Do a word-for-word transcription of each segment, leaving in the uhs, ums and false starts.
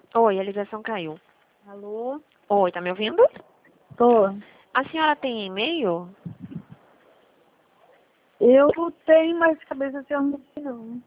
Oi, a ligação caiu. Alô? Oi, tá me ouvindo? Tô. A senhora tem e-mail? Eu tenho, mas cabeça assim, eu não sei não.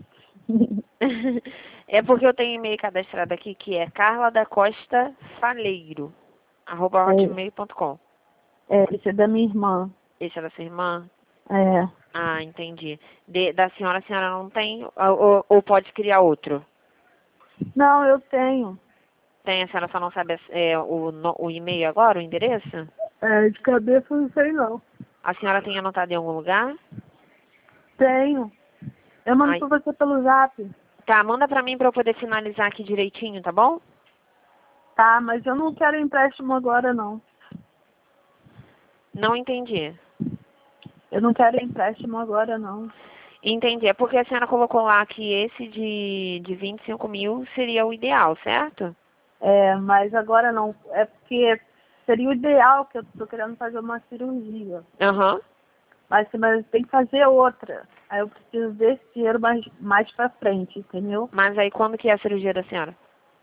É porque eu tenho e-mail cadastrado aqui que é carla da costa faleiro, arroba hotmail ponto com. É, esse é da minha irmã. Esse é da sua irmã? É. Ah, entendi. De- da senhora, a senhora não tem? Ou, ou- ou pode criar outro? Não, eu tenho. Tem, a senhora só não sabe é, o, no- o e-mail agora, o endereço? É, de cabeça eu não sei não. A senhora tem anotado em algum lugar? Tenho. Eu mando Ai, pra você pelo zap. tá, manda pra mim pra eu poder finalizar aqui direitinho, tá bom? Tá, mas eu não quero empréstimo agora não. Não entendi. Eu não quero empréstimo agora não. Entendi. É porque a senhora colocou lá que esse de, de vinte e cinco mil seria o ideal, certo? É, mas agora não. É porque seria o ideal que eu tô querendo fazer uma cirurgia. Aham. Mas, mas tem que fazer outra. Aí eu preciso desse dinheiro mais, mais pra frente, entendeu? Mas aí quando que é a cirurgia da senhora?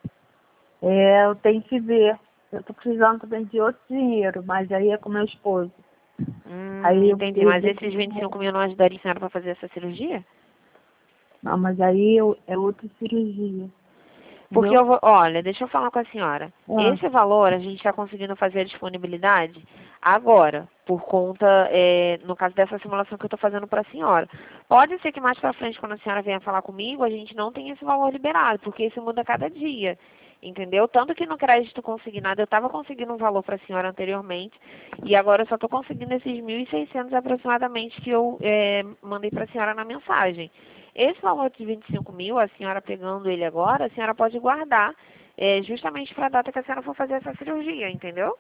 É, eu tenho que ver. Eu tô precisando também de outro dinheiro, mas aí é com meu esposo. Hum, Aí eu entendi. eu Mas desse esses vinte e cinco dinheiro. mil não ajudariam a senhora pra fazer essa cirurgia? Não, mas aí eu, é outra cirurgia. Porque Entendeu? eu vou, olha, deixa eu falar com a senhora. Ah, Esse valor a gente está conseguindo fazer a disponibilidade agora, por conta, é, no caso dessa simulação que eu estou fazendo para a senhora. Pode ser que mais para frente, quando a senhora venha falar comigo, a gente não tenha esse valor liberado, porque isso muda a cada dia. Entendeu? Tanto que no crédito consignado eu estava conseguindo um valor para a senhora anteriormente e agora eu só estou conseguindo esses mil e seiscentos aproximadamente que eu é, mandei para a senhora na mensagem. Esse valor de vinte e cinco mil, a senhora pegando ele agora, a senhora pode guardar é, justamente para a data que a senhora for fazer essa cirurgia, entendeu?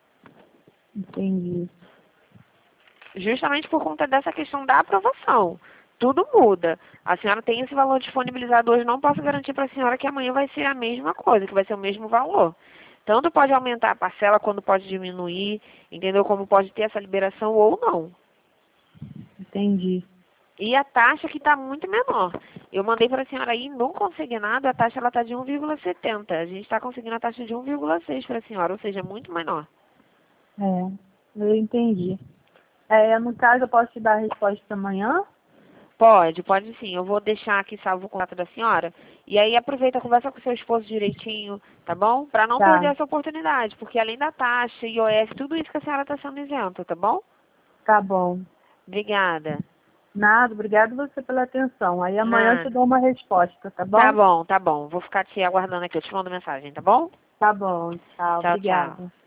entendi. Justamente por conta dessa questão da aprovação. Tudo muda. A senhora tem esse valor disponibilizado hoje, não posso garantir para a senhora que amanhã vai ser a mesma coisa, que vai ser o mesmo valor. Tanto pode aumentar a parcela, quando pode diminuir, entendeu? Como pode ter essa liberação ou não. Entendi. E a taxa que está muito menor. Eu mandei para a senhora aí no consignado, a taxa ela está de um vírgula setenta. A gente está conseguindo a taxa de um vírgula seis para a senhora, ou seja, muito menor. É, eu entendi. É, no caso, eu posso te dar a resposta amanhã? Pode, pode sim. Eu vou deixar aqui salvo o contato da senhora. E aí aproveita, conversa com seu esposo direitinho, tá bom? Para não perder Tá, essa oportunidade, porque além da taxa, I O F, tudo isso que a senhora está sendo isenta, tá bom? tá bom. Obrigada. Nada, obrigado você pela atenção. Aí amanhã eu te Nada. dou uma resposta, tá Tá bom? bom, tá bom. Vou ficar te aguardando aqui. Eu te mando mensagem, tá bom? Tá bom, tchau, Tchau, tchau. obrigada.